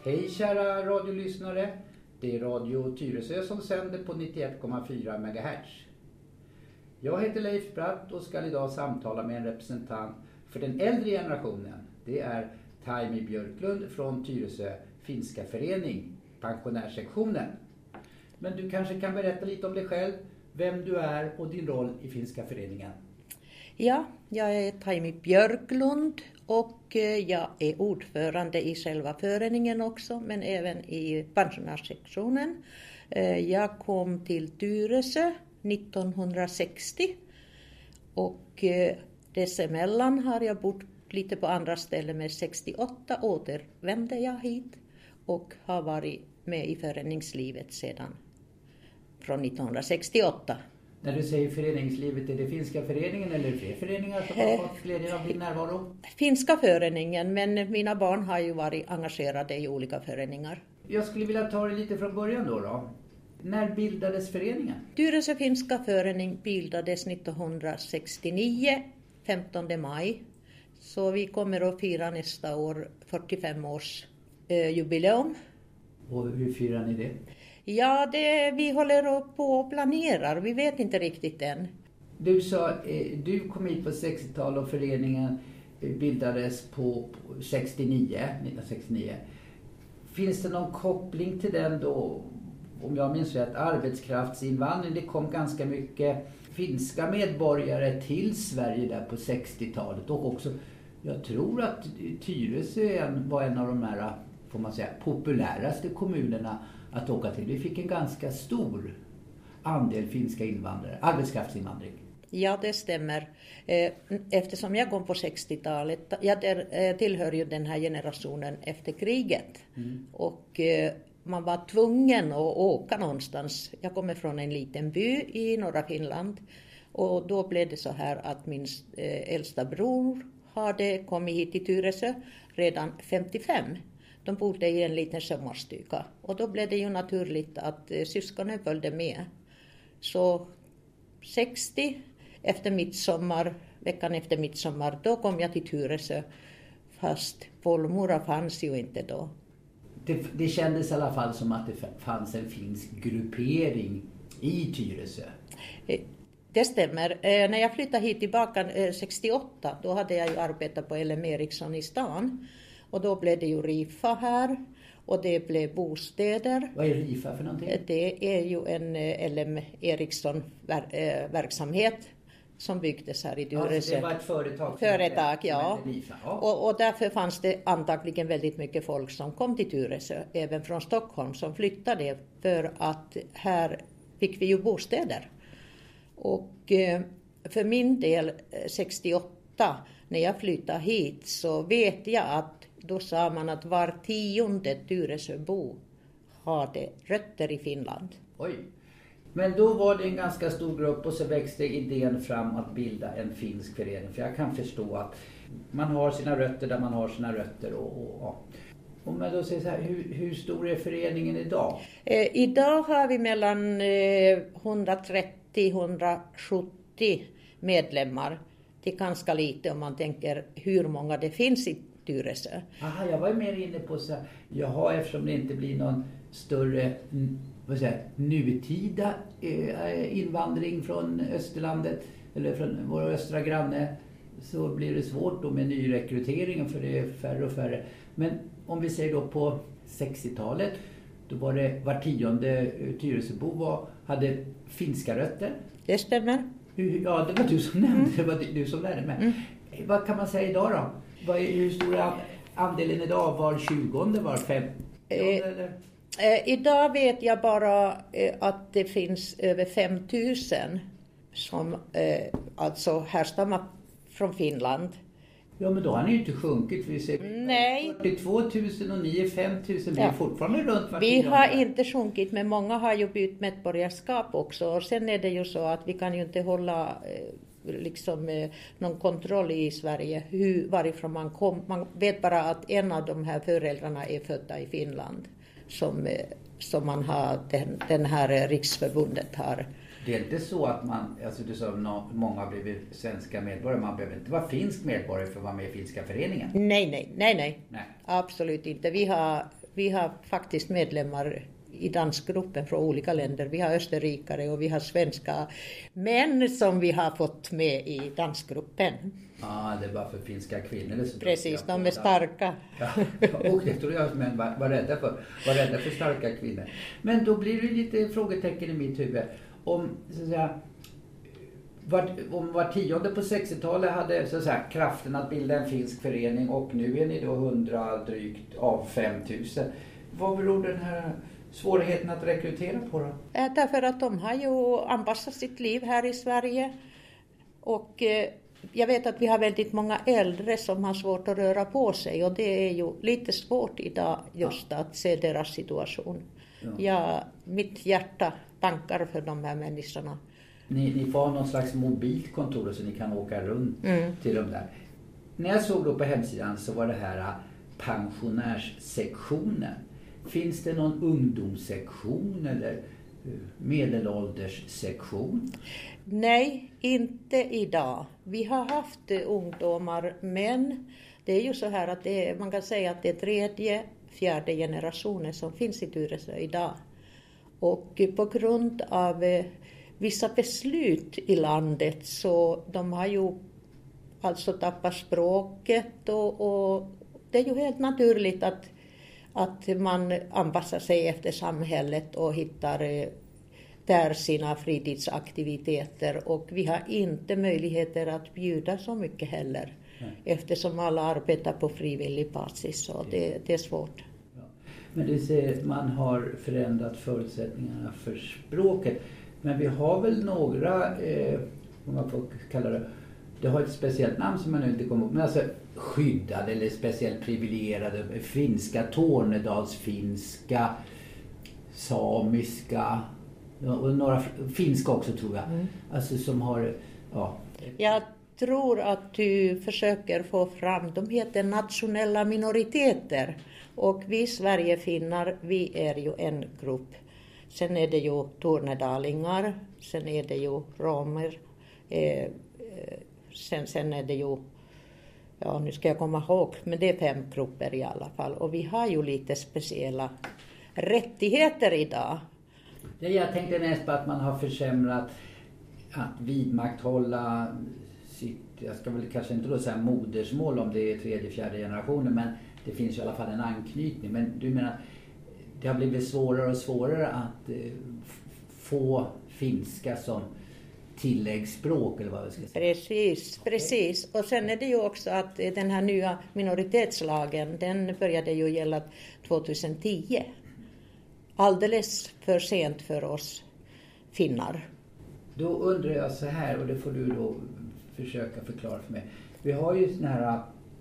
Hej kära radiolyssnare, det är Radio Tyresö som sänder på 91,4 MHz. Jag heter Leif Bratt och ska idag samtala med en representant för den äldre generationen. Det är Taimi Björklund från Tyresö finska förening, pensionärssektionen. Men du kanske kan berätta lite om dig själv, vem du är och din roll i finska föreningen. Ja, jag är Taimi Björklund och jag är ordförande i själva föreningen också, men även i pensionärssektionen. Jag kom till Tyresö 1960 och dessemellan har jag bott lite på andra ställen. Med 68 återvände jag hit och har varit med i föreningslivet sedan från 1968. När du säger föreningslivet, är det finska föreningen eller fler föreningar som har fått glädje av din närvaro? Finska föreningen, men mina barn har ju varit engagerade i olika föreningar. Jag skulle vilja ta det lite från början då. När bildades föreningen? Tyresö finska förening bildades 1969, 15 maj. Så vi kommer att fira nästa år 45 års jubileum. Och hur firar ni det? Ja, vi håller på och planerar. Vi vet inte riktigt än. Du sa, du kom hit på 60-talet och föreningen bildades på 1969. Finns det någon koppling till den då? Om jag minns rätt, arbetskraftsinvandring. Det kom ganska mycket finska medborgare till Sverige där på 60-talet. Och också, jag tror att Tyresö var en av de här, får man säga, populäraste kommunerna att åka till. Vi fick en ganska stor andel finska invandrare, arbetskraftsinvandring. Ja, det stämmer. Eftersom jag kom på 60-talet, jag tillhör ju den här generationen efter kriget. Och man var tvungen att åka någonstans. Jag kommer från en liten by i norra Finland. Och då blev det så här att min äldsta bror hade kommit hit till Tyresö redan 55. De bodde i en liten sommarstuga. Och då blev det ju naturligt att syskonen följde med. Så 60 efter midsommar, veckan efter midsommar, då kom jag till Tyresö. Fast Polmora fanns ju inte då. Det kändes i alla fall som att det fanns en finsk gruppering i Tyresö. Det stämmer. När jag flyttade hit tillbaka 68, då hade jag ju arbetat på LM Ericsson i stan. Och då blev det ju Rifa här. Och det blev bostäder. Vad är Rifa för någonting? Det är ju en LM Ericsson-verksamhet som byggdes här i Tyresö. Alltså det var ett företag, ja. Rifa, ja. Och därför fanns det antagligen väldigt mycket folk som kom till Tyresö. Även från Stockholm som flyttade. För att här fick vi ju bostäder. Och för min del 68, när jag flyttade hit, så vet jag att då sa man att var 10:e Tyresöbo hade rötter i Finland. Oj. Men då var det en ganska stor grupp och så växte idén fram att bilda en finsk förening. För jag kan förstå att man har sina rötter där man har sina rötter. Om man då säger så här, hur stor är föreningen idag? Idag har vi mellan 130-170 medlemmar. Det är ganska lite om man tänker hur många det finns i Tyresö. Aha, jag var mer inne på så här, eftersom det inte blir någon större nutida invandring från Österlandet eller från vår östra granne, så blir det svårt då med nyrekryteringen för det är färre och färre. Men om vi säger då på 60-talet, då var det var 10:e Tyresöbo hade finska rötter. Det stämmer. Ja, det var du som nämnde, det var du som lärde mig. Vad kan man säga idag då? Hur stor är andelen idag? Var 20:e, var 50:e? Idag vet jag bara att det finns över 5,000 som alltså härstammar från Finland. Ja, men då har ni ju inte sjunkit. Vi ser 42 000 och ni är 5 000. Vi är fortfarande runt var 10:e. Vi har inte sjunkit, men många har ju bytt medborgarskap också. Och sen är det ju så att vi kan ju inte hålla någon kontroll i Sverige varifrån man kom. Man vet bara att en av de här föräldrarna är födda i Finland. Som man har, den här riksförbundet har. Det är inte så att man, alltså du sa många har blivit svenska medborgare, man behöver inte vara finsk medborgare för att vara med i finska föreningen. Nej. Absolut inte. Vi har vi har faktiskt medlemmar i dansgruppen från olika länder. Vi har österrikare och vi har svenska män som vi har fått med i dansgruppen. Ja, det är bara för finska kvinnor. Precis, de är starka. Ja, och det tror jag att män var rädda för starka kvinnor. Men då blir det lite frågetecken i mitt huvud. Om, så att säga, om var tionde på 60-talet hade så att säga, kraften att bilda en finsk förening och nu är ni då 100 drygt av 5000. Vad beror den här svårigheten att rekrytera på då? Därför att de har ju anpassat sitt liv här i Sverige. Och jag vet att vi har väldigt många äldre som har svårt att röra på sig. Och det är ju lite svårt idag just att se deras situation. Ja, mitt hjärta tankar för de här människorna. Ni får ha någon slags mobilt kontor så ni kan åka runt till de där. När jag såg då på hemsidan så var det här pensionärssektionen. Finns det någon ungdomssektion eller medelålderssektion? Nej, inte idag. Vi har haft ungdomar, men det är ju så här att man kan säga att det är tredje, fjärde generationen som finns i Tyresö idag. Och på grund av vissa beslut i landet så de har ju alltså tappat språket och det är ju helt naturligt att man anpassar sig efter samhället och hittar där sina fritidsaktiviteter. Och vi har inte möjligheter att bjuda så mycket heller. Eftersom alla arbetar på frivillig basis så det är svårt. Ja. Men du säger man har förändrat förutsättningarna för språket. Men vi har väl några, om man får kalla det har ett speciellt namn som man nu inte kommer ihåg, men alltså skyddade eller speciellt privilegierade, finska, tornedalsfinska, samiska och några finska också tror jag. Alltså som har, ja. Jag tror att du försöker få fram, de heter nationella minoriteter och vi Sverigefinnar, vi är ju en grupp. Sen är det ju tornedalingar, sen är det ju romer, sen är det ju, ja nu ska jag komma ihåg, men det är 5 grupper i alla fall. Och vi har ju lite speciella rättigheter idag. Jag tänkte mest på att man har försämrat att vidmakthålla sitt, jag ska väl kanske inte då säga modersmål om det är tredje, fjärde generationen, men det finns i alla fall en anknytning. Men du menar, det har blivit svårare och svårare att få finska som tilläggsspråk eller vad vi ska säga. Precis. Och sen är det ju också att den här nya minoritetslagen, den började ju gälla 2010. Alldeles för sent för oss finnar. Då undrar jag så här, och det får du då försöka förklara för mig. Vi har ju såna här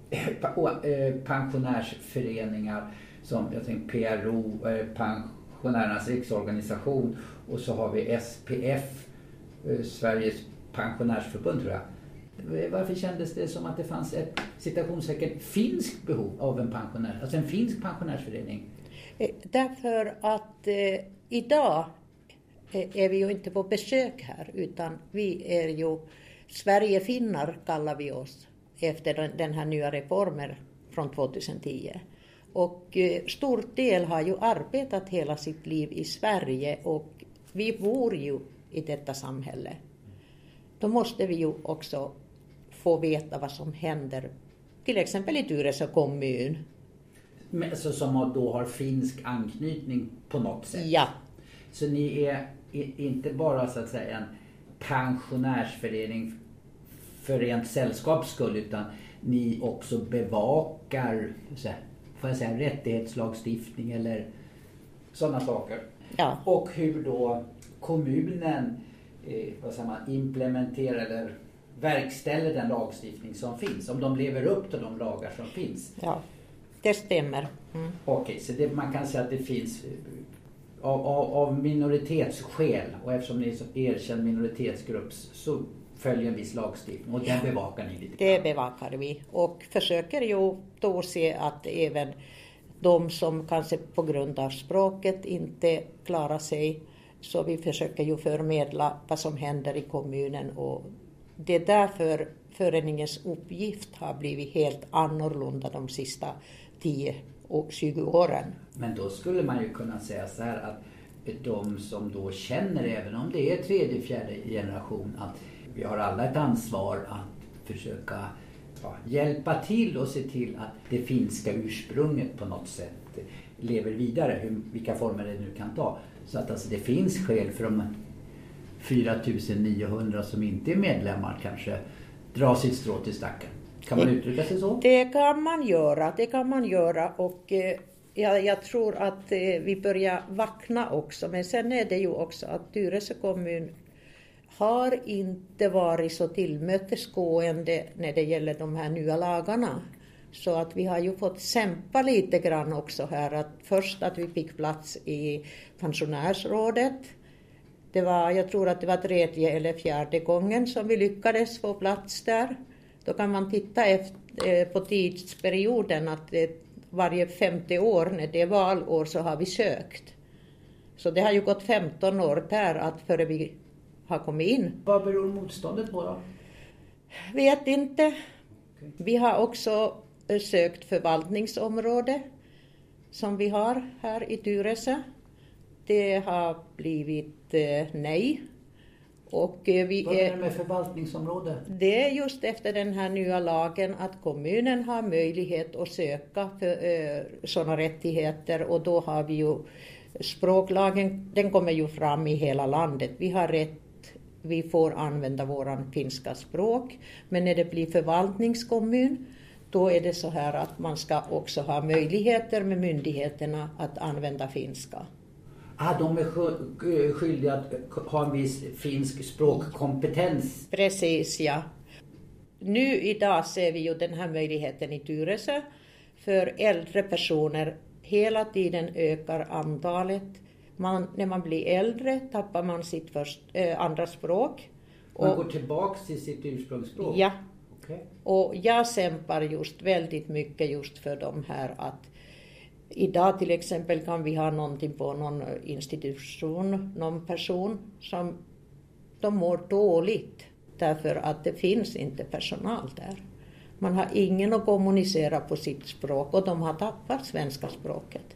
pensionärsföreningar som jag tänker PRO, Pensionärernas riksorganisation, och så har vi SPF, Sveriges pensionärsförbund tror jag. Varför kändes det som att det fanns ett citationstecken finskt behov av en pensionär, alltså en finsk pensionärsförening? Därför att idag är vi ju inte på besök här, utan vi är ju Sverigefinnar kallar vi oss efter den här nya reformen från 2010. Och stor del har ju arbetat hela sitt liv i Sverige och vi bor ju i detta samhälle. Då måste vi ju också få veta vad som händer, till exempel i Tyresö kommun. Så som då har finsk anknytning på något sätt? Ja. Så ni är inte bara så att säga en pensionärsförening för rent sällskaps skull, utan ni också bevakar, får jag säga, rättighetslagstiftning eller sådana saker. Ja. Och hur då kommunen implementerar eller verkställer den lagstiftning som finns, om de lever upp till de lagar som finns. Ja, det stämmer. Okej, så man kan säga att det finns av minoritetsskäl, och eftersom ni är så erkänd minoritetsgrupp så följer en viss lagstiftning och den bevakar ni lite. Det bevakar vi och försöker ju då se att även de som kanske på grund av språket inte klarar sig, så vi försöker ju förmedla vad som händer i kommunen, och det är därför föreningens uppgift har blivit helt annorlunda de sista 10 och 20 åren. Men då skulle man ju kunna säga så här att de som då känner, även om det är tredje, fjärde generation, att vi har alla ett ansvar att försöka hjälpa till och se till att det finska ursprunget på något sätt lever vidare, vilka former det nu kan ta. Så att alltså, det finns skäl för de 4900 som inte är medlemmar kanske dra sitt strå till stacken. Kan man uttrycka sig så? Det kan man göra och jag tror att vi börjar vakna också. Men sen är det ju också att Tyresö kommun har inte varit så tillmötesgående när det gäller de här nya lagarna. Så att vi har ju fått kämpa lite grann också här. Att först att vi fick plats i pensionärsrådet. Jag tror att det var 3:e eller 4:e gången som vi lyckades få plats där. Då kan man titta på tidsperioden att varje 50 år när det är valår så har vi sökt. Så det har ju gått 15 år före vi har kommit in. Vad beror motståndet på då? Vet inte. Okay. Vi har också sökt förvaltningsområde som vi har här i Tyresö. Det har blivit nej. Och vad är det med förvaltningsområde? Det är just efter den här nya lagen att kommunen har möjlighet att söka för sådana rättigheter. Och då har vi ju språklagen, den kommer ju fram i hela landet. Vi har rätt, vi får använda våran finska språk. Men när det blir förvaltningskommun, då är det så här att man ska också ha möjligheter med myndigheterna att använda finska. De är skyldiga att ha en viss finsk språkkompetens. Precis, ja. Nu idag ser vi ju den här möjligheten i Tyresö. För äldre personer hela tiden ökar antalet. När man blir äldre tappar man sitt andra språk. Man går tillbaka till sitt ursprungsspråk? Ja. Okay. Och jag kämpar just väldigt mycket just för de här att idag till exempel kan vi ha någonting på någon institution, någon person som de mår dåligt därför att det finns inte personal där. Man har ingen att kommunicera på sitt språk och de har tappat svenska språket.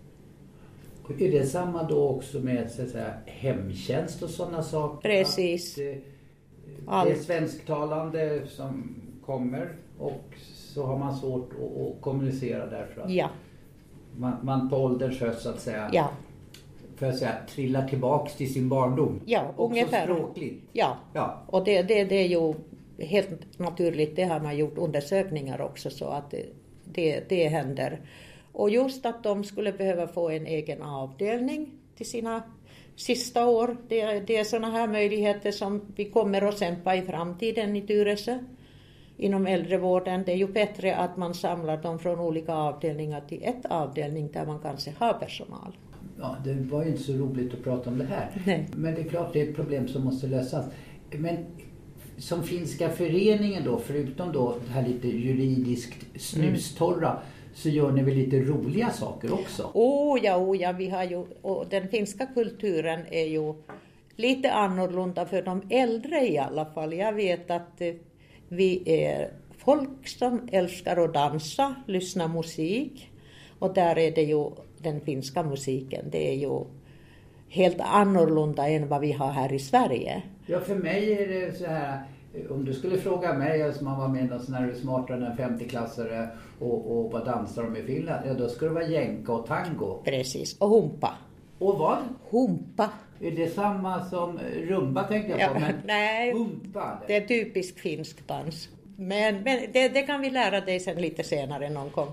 Är det samma då också med så att säga, hemtjänst och sådana saker? Precis. Det är svensktalande som kommer och så har man svårt att kommunicera därför att man på ålderns höst så att säga, för att säga, trillar tillbaks till sin barndom. Ja, ungefär. Språkligt. Ja, och det är ju helt naturligt, det har man gjort undersökningar också så att det händer. Och just att de skulle behöva få en egen avdelning till sina sista år. Det är sådana här möjligheter som vi kommer att kämpa i framtiden i Tyresö. Inom äldrevården, det är ju bättre att man samlar dem från olika avdelningar till ett avdelning där man kanske har personal. Ja, det var ju inte så roligt att prata om det här. Nej. Men det är klart det är ett problem som måste lösas. Men som finska föreningen då, förutom då det här lite juridiskt snustorra, så gör ni väl lite roliga saker också? Oh ja, vi har ju, och den finska kulturen är ju lite annorlunda för de äldre i alla fall. Jag vet att vi är folk som älskar att dansa, lyssna musik. Och där är det ju den finska musiken. Det är ju helt annorlunda än vad vi har här i Sverige. Ja, för mig är det så här. Om du skulle fråga mig som man var med någon sån här smartare än 50-klassare och vad dansar de i Finland? Ja, då skulle det vara jänka och tango. Precis, och humpa. Och vad? Humpa. Är det samma som rumba tänkte jag på? Men nej, humpa. Det är typisk finsk dans. Men det kan vi lära dig sen lite senare någon gång.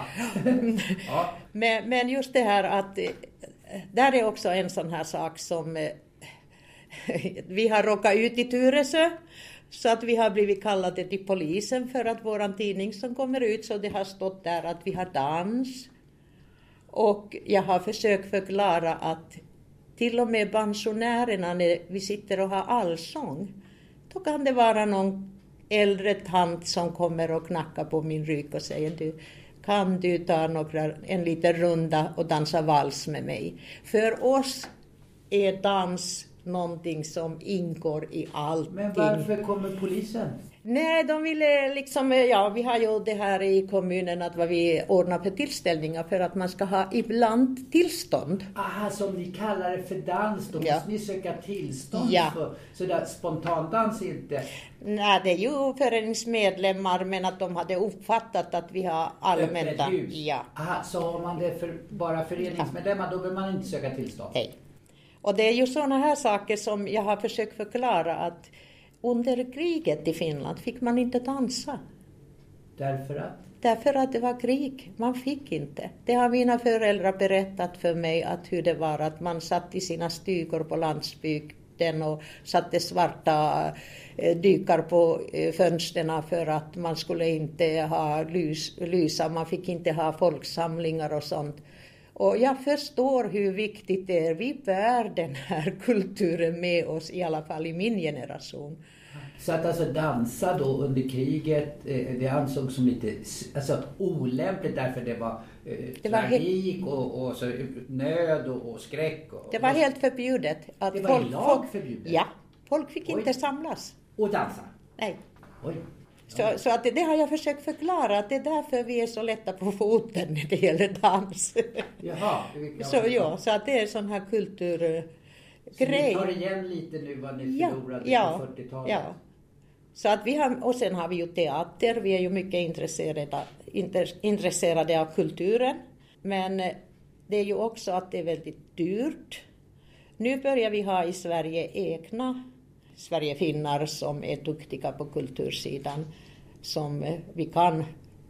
Ja. Men just det här att där är också en sån här sak som vi har råkat ut i Tyresö. Så att vi har blivit kallade till polisen för att våran tidning som kommer ut så det har stått där att vi har dans. Och jag har försökt förklara att till och med pensionärerna när vi sitter och har allsång, då kan det vara någon äldre tant som kommer och knackar på min rygg och säger kan du ta en liten runda och dansa vals med mig? För oss är dans någonting som ingår i allting. Men varför kommer polisen? Nej, de ville liksom, ja, vi har ju det här i kommunen att vad vi ordnar för tillställningar för att man ska ha ibland tillstånd. Aha, som ni kallar det för dans, då måste ni söka tillstånd för, så där spontandans inte? Nej, det är ju föreningsmedlemmar, men att de hade uppfattat att vi har allmänna. Ja. Aha, så har man det för bara föreningsmedlemmar, då behöver man inte söka tillstånd? Nej. Och det är ju sådana här saker som jag har försökt förklara att under kriget i Finland fick man inte dansa. Därför att? Därför att det var krig. Man fick inte. Det har mina föräldrar berättat för mig att hur det var att man satt i sina stugor på landsbygden och satte svarta dykar på fönsterna för att man skulle inte ha lysa. Man fick inte ha folksamlingar och sånt. Och jag förstår hur viktigt det är. Vi bär den här kulturen med oss, i alla fall i min generation. Så att alltså dansa då under kriget, det ansågs som lite olämpligt därför det var tragik och så nöd och skräck. Det var helt förbjudet. Att det var i lag förbjudet? Ja, folk fick inte samlas. Och dansa? Nej. Oj. Så att det har jag försökt förklara, att det är därför vi är så lätta på foten när det gäller dans. Jaha. Så att det är sån här kulturgrej. Så ni tar igen lite nu vad ni förlorade på 40-talet? Ja. Så att vi har, och sen har vi ju teater, vi är ju mycket intresserade av kulturen. Men det är ju också att det är väldigt dyrt. Nu börjar vi ha i Sverige egna Sverigefinnar som är duktiga på kultursidan, som vi kan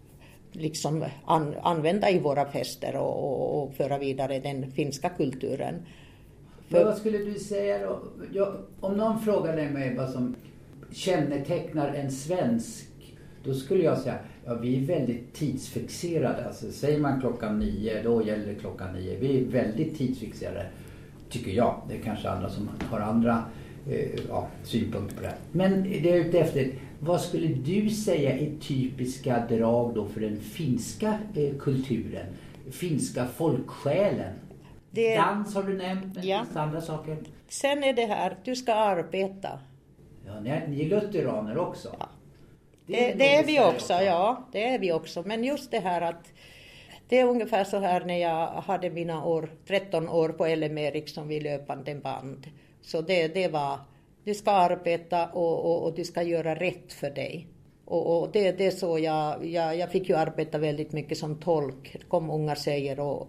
liksom använda i våra fester och föra vidare den finska kulturen. Men vad skulle du säga då? Om någon frågade mig vad som kännetecknar en svensk, då skulle jag säga, vi är väldigt tidsfixerade. Alltså, säger man 9:00, då gäller det 9:00. Vi är väldigt tidsfixerade, tycker jag. Det är kanske andra som har andra synpunkter på det. Men det är ute efter, vad skulle du säga är typiska drag då för den finska kulturen? Finska folksjälen? Dans har du nämnt, men finns andra saker? Sen är det här, du ska arbeta. Ja, ni är lutheraner också. Ja. Det är vi också, det är vi också. Men just det här att det är ungefär så här när jag hade mina 13 år på LM Ericsson vid löpande band. Så det var, du ska arbeta och du ska göra rätt för dig. Och det är så jag fick ju arbeta väldigt mycket som tolk. Det kom unga tjejer och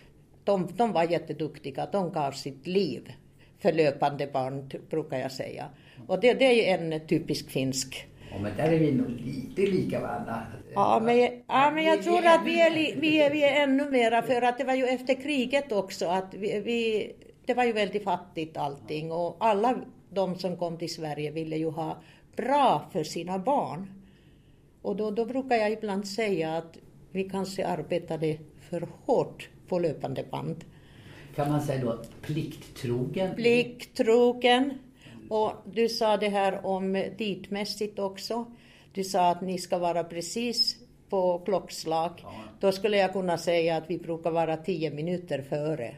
de var jätteduktiga. De gav sitt liv för löpande band, brukar jag säga. Och det är ju en typisk finsk. Ja, men där är vi nog lite lika varandra. Ja, men jag tror att vi är ännu mera, för att det var ju efter kriget också att det var ju väldigt fattigt allting, och alla de som kom till Sverige ville ju ha bra för sina barn. Och då brukar jag ibland säga att vi kanske arbetade för hårt på löpande band. Kan man säga då plikttrogen? Plikttrogen. Och du sa det här om ditmässigt också. Du sa att ni ska vara precis på klockslag. Ja. Då skulle jag kunna säga att vi brukar vara 10 minuter före.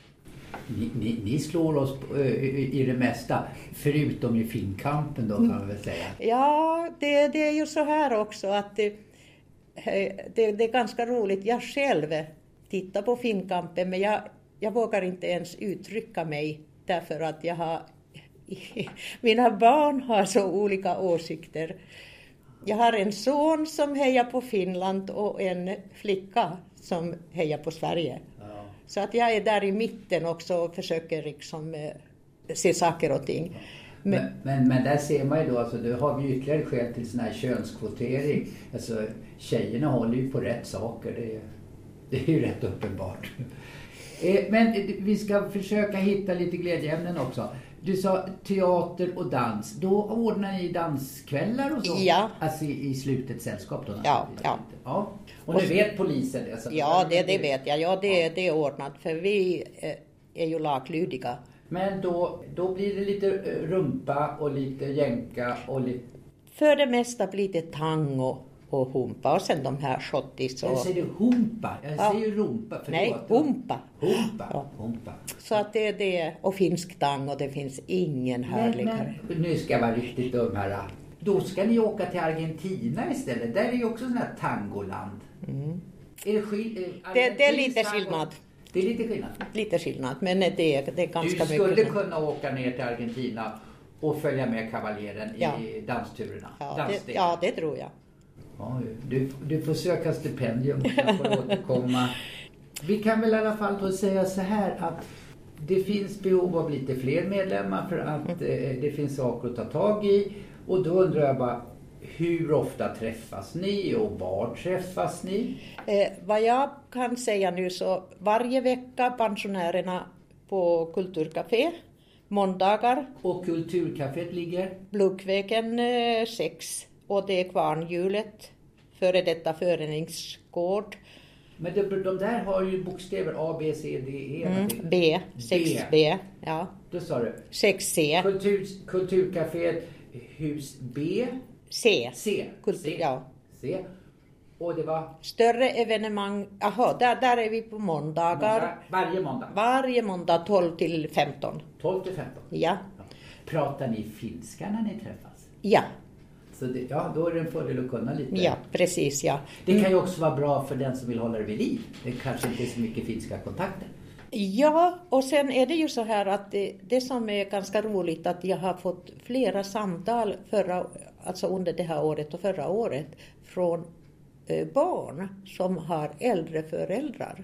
Ni slår oss i det mesta, förutom i finkampen då, kan man väl säga. Ja, det är ju så här också att det är ganska roligt. Jag själv tittar på finkampen, men jag vågar inte ens uttrycka mig därför att mina barn har så olika åsikter. Jag har en son som hejar på Finland och en flicka som hejar på Sverige. Ja. Så att jag är där i mitten också och försöker liksom se saker och ting. Men där ser man ju då, alltså, då har vi ytterligare skäl till sån här könskvotering. Alltså, tjejerna håller ju på rätt saker, det är ju rätt uppenbart. Men vi ska försöka hitta lite glädjeämnen också. Du sa teater och dans. Då ordnar ni danskvällar och så? Ja. Alltså i slutet sällskap då? Ja. Och nu vet polisen det? Så ja, det vet jag. Ja, det är ordnat. För vi är ju laglydiga. Men då blir det lite rumpa och lite jänka och lite... För det mesta blir det tango och humpa. Och sen de här schottis och... Jag säger humpa. Jag säger rumpa. Nej, humpa. Humpa. Så att det är... Och finsk tango, det finns ingen härligare. Men nu ska jag vara riktigt dum här. Då ska ni åka till Argentina istället. Där är ju också sån här tangoland. Är det är lite skillnad. Det är lite skillnad. Lite skillnad, men det är ganska mycket. Du skulle kunna åka ner till Argentina och följa med Kavaljeren i dansturerna. Ja, det tror jag. Ja, du får söka stipendium och jag får återkomma. Vi kan väl i alla fall då säga så här att det finns behov av lite fler medlemmar för att det finns saker att ta tag i. Och då undrar jag bara, hur ofta träffas ni och var träffas ni? Vad jag kan säga nu så varje vecka pensionärerna på Kulturcafé, måndagar. Och Kulturcaféet ligger? Bluckvägen 6 och det är Kvarnhjulet, före detta föreningsgård. Men de där har ju bokstäver A, B, C, D, E. B, 6B, ja. Då sa du? 6C. Kulturcaféet, hus B. C. Ja. C. Och det var? Större evenemang, där är vi på måndagar. Varje måndag? Varje måndag 12 till 15. 12 till 15? Ja. Pratar ni finska när ni träffas? Ja. Så då är det en fördel att kunna lite. Ja, precis, ja. Det kan ju också vara bra för den som vill hålla det vid liv. Det kanske inte är så mycket finska kontakter. Ja, och sen är det ju så här att det som är ganska roligt att jag har fått flera samtal under det här året och förra året från barn som har äldre föräldrar.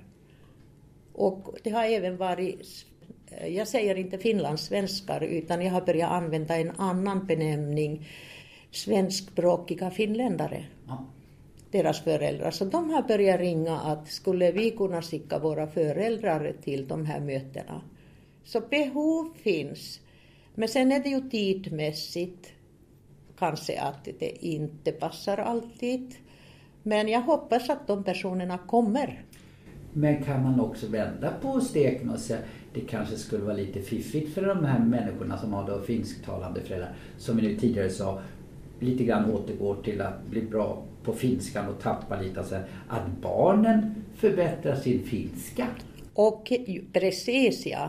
Och det har även varit, jag säger inte finlandssvenskar utan jag har börjat använda en annan benämning, svenskspråkiga finländare. Ja. Deras föräldrar. Så de har börjat ringa att skulle vi kunna skicka våra föräldrar till de här mötena. Så behov finns. Men sen är det ju tidmässigt kanske att det inte passar alltid. Men jag hoppas att de personerna kommer. Men kan man också vända på steken och säga det kanske skulle vara lite fiffigt för de här människorna som har då finsktalande föräldrar. Som vi nu tidigare sa, lite grann återgår till att bli bra på finskan och tappa lite. Alltså, att barnen förbättrar sin finska. Och precis, ja.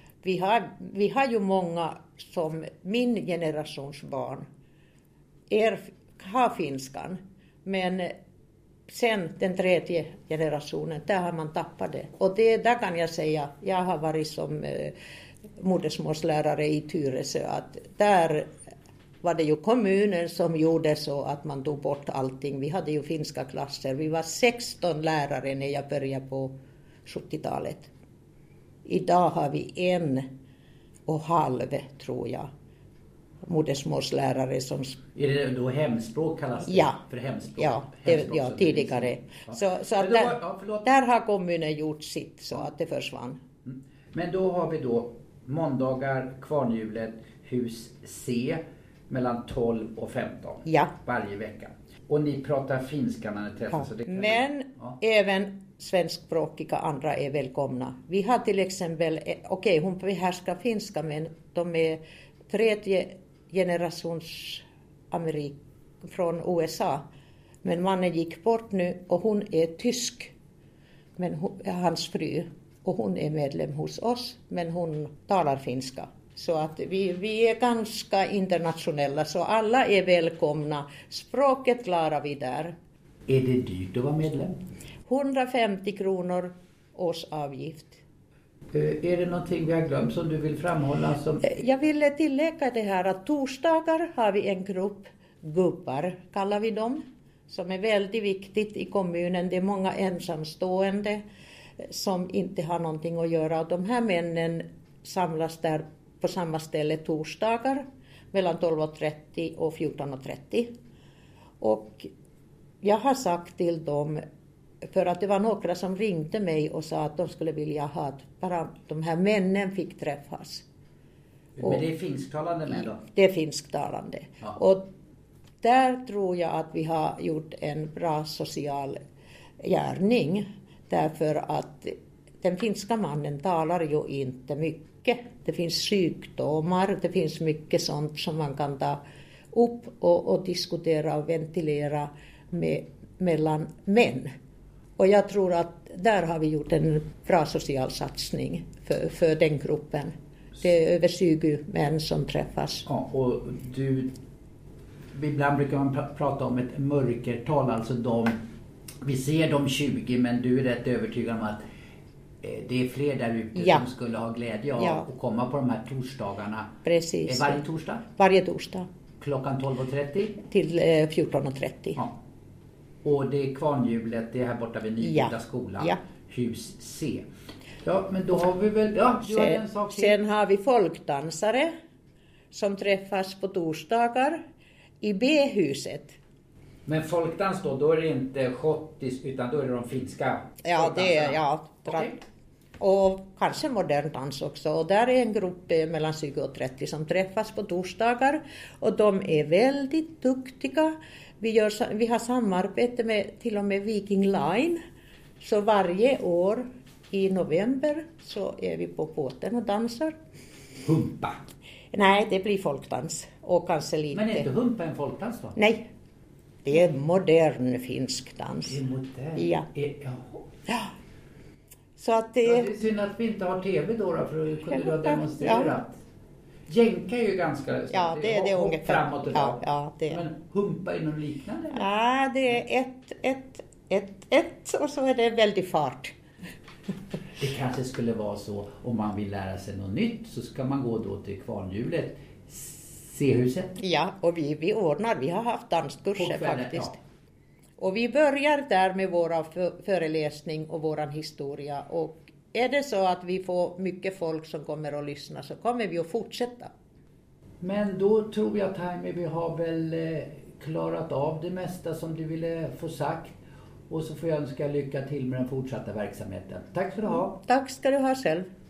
Vi har ju många som min generations barn har finskan. Men sen den tredje generationen, där har man tappat det. Och där kan jag säga, jag har varit som modersmålslärare i Tyresö, att där var det ju kommunen som gjorde så att man tog bort allting. Vi hade ju finska klasser. Vi var 16 lärare när jag började på 70-talet. Idag har vi 1,5 tror jag modersmålslärare som... Är det då hemspråk kallas det? Ja, för hemspråk? Ja, tidigare. Ja. Så att där har kommunen gjort sitt så att det försvann. Mm. Men då har vi då måndagar, Kvarnhjulet, hus C mellan 12 och 15 varje vecka. Och ni pratar finska när ni träffas. Ja. Så det kan men även svenskspråkiga andra är välkomna. Vi har till exempel, hon behärskar finska men de är tredje generations från USA. Men mannen gick bort nu och hon är tysk. Men hans fru. Och hon är medlem hos oss men hon talar finska. Så att vi är ganska internationella så alla är välkomna. Språket klarar vi där. Är det dyrt att vara medlem? 150 kronor årsavgift. Är det någonting vi har glömt som du vill framhålla? Jag ville tillägga det här att torsdagar har vi en grupp gubbar kallar vi dem. Som är väldigt viktigt i kommunen. Det är många ensamstående som inte har någonting att göra. De här männen samlas där på samma ställe torsdagar mellan 12.30 och 14.30. Och jag har sagt till dem, för att det var några som ringde mig och sa att de skulle vilja ha att bara de här männen fick träffas. Men det är finsktalande med då? Det är finsktalande. Ja. Och där tror jag att vi har gjort en bra social gärning. Därför att den finska mannen talar ju inte mycket. Det finns sjukdomar, det finns mycket sånt som man kan ta upp och diskutera och ventilera mellan män. Och jag tror att där har vi gjort en bra social satsning för den gruppen. Det är över 20 män som träffas. Ja, och du ibland brukar man prata om ett mörkertal, alltså vi ser de 20, men du är rätt övertygad om att det är fler där ute som skulle ha glädje av att komma på de här torsdagarna. Precis. Varje torsdag? Varje torsdag. Klockan 12.30? Till 14.30. Ja. Och det är kvarnhjulet, det är här borta vid Nybyggda skola, hus C. Ja, men då har vi väl... Ja, du har en sak till. Sen har vi folkdansare som träffas på torsdagar i B-huset. Men folkdans då är det inte schottis utan då är det de finska. Ja, det är Okay. Och kanske modern dans också. Och där är en grupp mellan 20 och 30 som träffas på torsdagar. Och de är väldigt duktiga. Vi har samarbete med till och med Viking Line. Så varje år i november så är vi på båten och dansar. Humpa? Nej, det blir folkdans. Och kanske lite... Men är inte humpa en folkdans då? Nej, det är modern finsk dans. Det är modern? Ja. Ja. Så att det är synd att vi inte har tv då för att kunna demonstrera. Ja. Jänka är ju ganska... Ja, det är det ungefär. Framåt och ja, det är. Men humpa är något liknande? Ja, det är ett och så är det väldigt fart. Det kanske skulle vara så, om man vill lära sig något nytt så ska man gå då till kvarnhjulet, C-huset. Ja, och vi ordnar, vi har haft danskurser faktiskt. Ja. Och vi börjar där med våra föreläsning och våran historia. Och är det så att vi får mycket folk som kommer att lyssna så kommer vi att fortsätta. Men då tror jag, Taimi, vi har väl klarat av det mesta som du ville få sagt. Och så får jag önska lycka till med den fortsatta verksamheten. Tack ska du ha. Tack ska du ha själv.